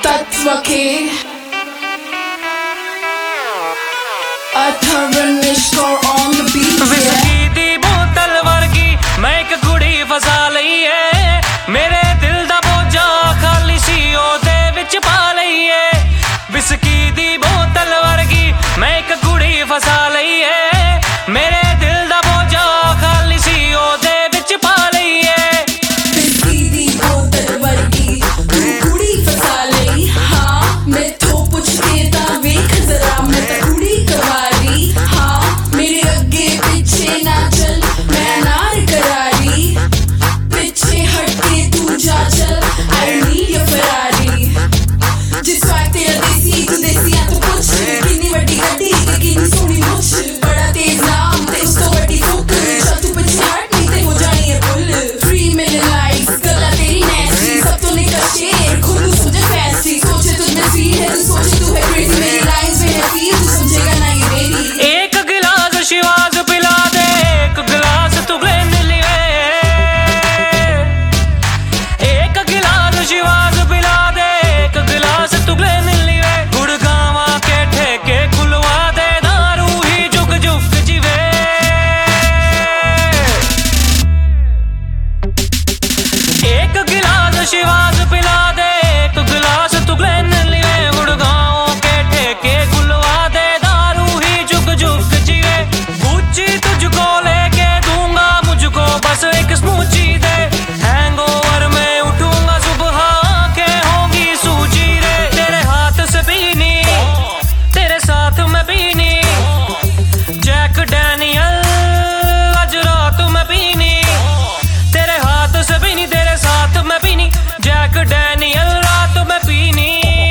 तत्व के अथर्वनिष्ठ on the beat। विस्की दी बोतल वर्गी मैं एक कुड़ी फसा लई है, मेरे दिल दा बोझा खाली सी ओदे विच पा लई है। विस्की दी बोतल वर्गी मैं एक कुड़ी फसा लई है, मेरे दिल दा बोझा खाली सी ओदे विच पा लई है। विस्की दी बोतल वर्गी तू कुड़ी फसा लई, हाँ मैं तो पुछ के ता वेख जरा मैं तो कुड़ी करवारी। हाँ मेरे अगे पीछे ना चल मैं नार करारी, पीछे हट के तू जा चल आई नीड अ फरारी। जिस वक्त तेरा देसी तू देसिया तो कुछ कितनी बड़ी गड्डी ते कितनी सोहनी मुछ, बड़ा तेज नाम ते उस तो बड़ी फुक, चल तू पीछे हट नहीं ते हो जाए ये पुल। 3 million likes गला तेरी नैसी, सब तो निकल शेर खुद तू समझे फैंसी, सोचे तुझ में फील है तू सोचे तू है क्रेजी, मेरी लाइंस में है फील तू समझेगा ना ये मेरी। एक गिलास शिवाज पिला दे, एक गिलास तू ग्लेनली एक गिलास शिवाज पिला दे, एक गिलास तू ग्लेनली गुड़गावा के ठेके खुलवा दे, दारू ही जुग जुग जीवे। एक गिलास शिवाज पिला दे, एक गिलास तू ग्लेनली गुड़गांव के ठेके खुलवा दे, दारू ही जुग जुग जीवे। गुच्ची तुझको लेके दूंगा मुझको बस एक स्मूची दे, हैंगओवर में उठूंगा सुबह आंखें होंगी सूजी रे। तेरे हाथ से पीनी तेरे साथ में पीनी, जैक डैनियल आज रात में पीनी, तेरे हाथ से पीनी तेरे साथ में पीनी, जैक डैनियल रात में पीनी।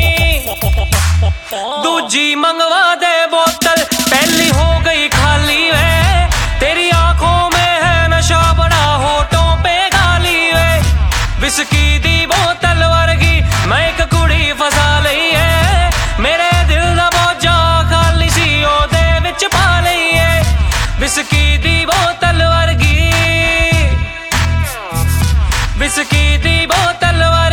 दूजी मंगवा दे बोतल पहली हो गई खाली वे, तेरी आंखों में है नशा बड़ा होठों पे गाली वे। विस्की दी बोतल वर्गी मैं एक कुड़ी फसा लई है, मेरे दिल दा बोझा खाली सी ओदे विच पा लई है। विस्की दी बोतल वर्गी, विस्की दी बोतल वर्गी।